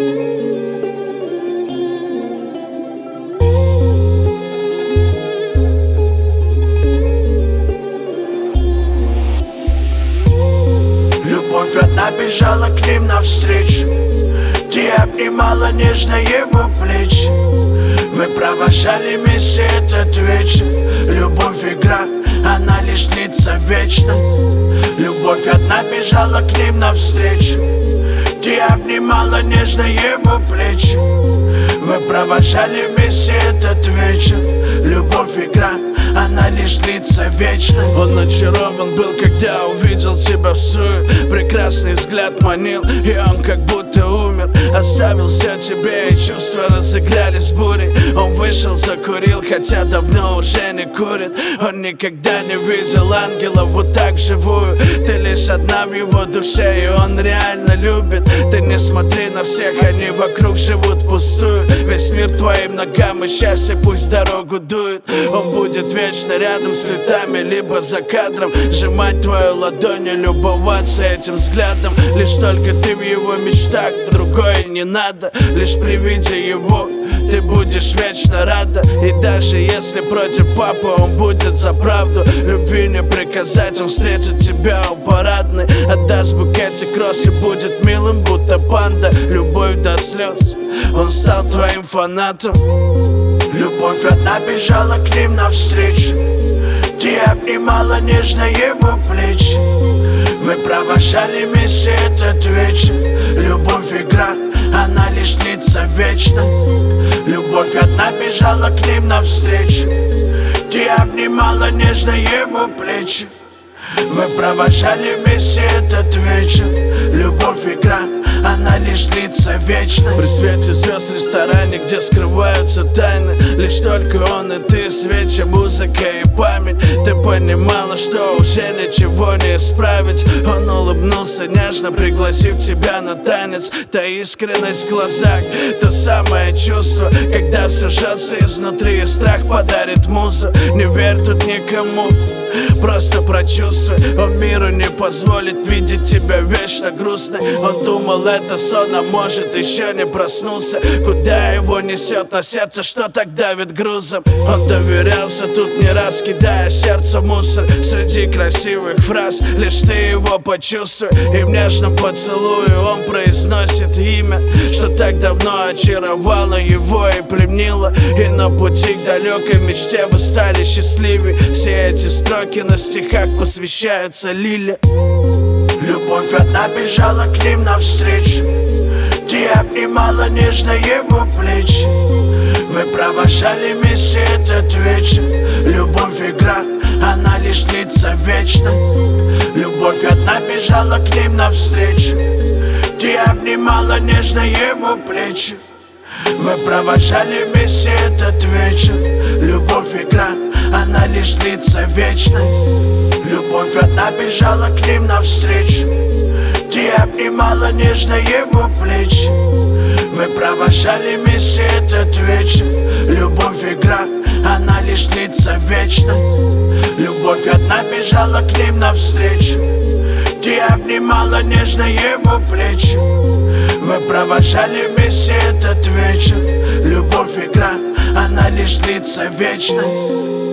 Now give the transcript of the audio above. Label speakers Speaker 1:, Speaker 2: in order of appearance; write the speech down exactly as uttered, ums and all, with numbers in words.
Speaker 1: Любовь одна бежала к ним навстречу. Ты обнимала нежно его плечи. Вы провожали вместе этот вечер. Любовь игра, она лишь длится вечно. Любовь одна бежала к ним навстречу. Ты обнимала нежно его плечи. Вы провожали вместе этот вечер. Любовь игра, она лишь длится вечно.
Speaker 2: Он очарован был, когда увидел тебя в суе. Прекрасный взгляд манил, и он как будто умер. Оставил все тебе, и чувства разыгрались бурей. Он вышел, закурил, хотя давно уже не курит. Он никогда не видел ангелов вот так вживую. Ты лишь одна в его душе, и он реально любит. Ты не смотри на всех, они вокруг живут пустую. Весь мир твоим ногам, и счастье пусть дорогу дует. Он будет вечно рядом с цветами, либо за кадром. Сжимать твою ладонь и любоваться этим взглядом. Лишь только ты в его мечтах, другое не надо. Лишь при виде его ты будешь вечно рада. И даже если против папы, он будет за правду. Любви не приказать, он встретит тебя у парадной. Отдаст букетик роз и будет милым, будто панда. Любовь до слез, он стал твоим фанатом.
Speaker 1: Любовь одна бежала к ним навстречу. Ты обнимала нежно его плечи. Вы провожали вместе этот вечер. Любовь игра, она лишь длится вечно. Любовь одна бежала к ним навстречу. Ты обнимала нежно его плечи. Вы провожали вместе этот вечер. Любовь игра, она лишь длится вечно.
Speaker 2: При свете звезд в ресторане, где скрываются тайны. Лишь только он и ты, свечи, музыка и память. Ты понимала, что уже ничего не исправить. Он улыбнулся нежно, пригласив тебя на танец. Та искренность в глазах, то самое чувство, когда все жжется изнутри, и страх подарит музу. Не верь тут никому, просто прочувствуй. Он миру не позволит видеть тебя вечно грустной. Он думал, это сон, а может еще не проснулся. Куда его несет на сердце, что так давит грузом. Он доверялся тут не раз, кидая сердце в мусор. Среди красивых фраз лишь ты его почувствуй. И в нежном поцелуе он произносит имя, что так давно очаровало его и пленило. И на пути к далекой мечте вы стали счастливее. Все эти строки на стихах посвящаются Лиле.
Speaker 1: Любовь одна бежала к ним навстречу. Ты обнимала нежно его плечи. Вы провожали вместе этот вечер. Любовь игра, она лишь длится вечно. Любовь одна бежала к ним навстречу. Ты обнимала нежно его плечи. Вы провожали вместе этот вечер. Любовь игра, она лишь длится вечно. Любовь одна бежала к ним навстречу. Ты обнимала нежно его плечи. Вы провожали вместе этот вечер. Любовь игра, она лишь длится вечно. Любовь одна бежала к ним навстречу. Ты обнимала нежно его плечи. Вы провожали вместе этот вечер. Любовь игра, она лишь длится вечно.